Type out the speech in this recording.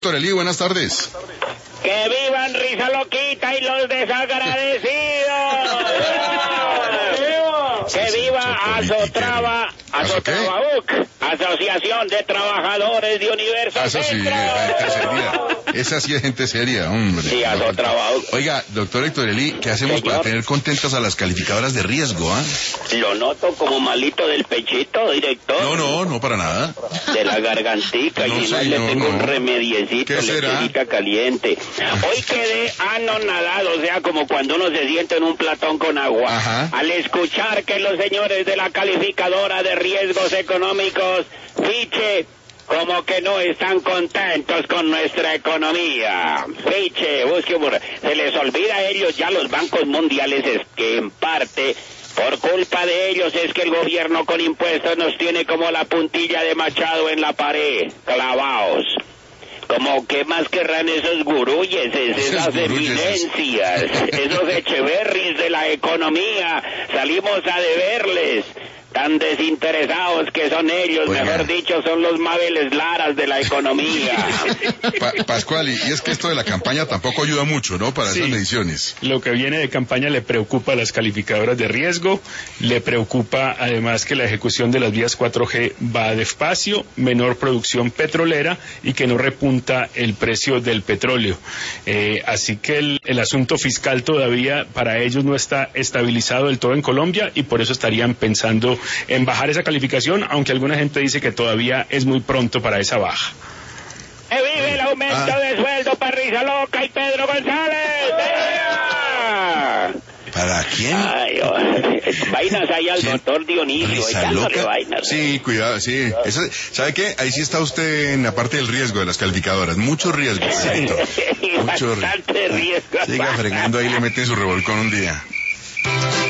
Doctor Eli, buenas tardes. ¡Que vivan Risa Loquita y los desagradecidos! ¡Que viva Azotrava, Azotravabuc, Asociación de Trabajadores de Universo Centro! Esa sí es gente seria, hombre. Sí, Azotravabuc. Oiga, doctor Héctor Eli, ¿qué hacemos para tener contentas a las calificadoras de riesgo, Lo noto como malito del pechito, director. No, para nada. De la gargantica, y si no le tengo un remediecito, lechecita caliente. Hoy quedé anonadado, o sea, como cuando uno se sienta en un platón con agua. Ajá. Al escuchar que los señores de la calificadora de riesgos económicos, Fitch, como que no están contentos con nuestra economía. Fitch, se les olvida a ellos ya los bancos mundiales, es que en parte por culpa de ellos es que el gobierno con impuestos nos tiene como la puntilla de Machado en la pared, clavados. Como que más querrán esos gurúes, esas eminencias, esos Echeverris de la economía, salimos a deberles. Tan desinteresados que son ellos, oiga, mejor dicho, son los Mabeles Laras de la economía. Pascual, y es que esto de la campaña tampoco ayuda mucho, ¿no? Para esas mediciones. Lo que viene de campaña le preocupa a las calificadoras de riesgo, le preocupa además que la ejecución de las vías 4G va despacio, menor producción petrolera y que no repunta el precio del petróleo. Así que el asunto fiscal todavía para ellos no está estabilizado del todo en Colombia y por eso estarían pensando en bajar esa calificación, aunque alguna gente dice que todavía es muy pronto para esa baja. ¡Vive el aumento de sueldo para Risa Loca y Pedro González! ¿Para quién? Ay, vainas ahí al doctor Dionisio, echándole vainas. Sí, cuidado, sí. Eso, ¿sabe qué? Ahí sí está usted en la parte del riesgo de las calificadoras. Mucho riesgo. Bastante riesgo. Siga fregando ahí, le meten su revolcón un día.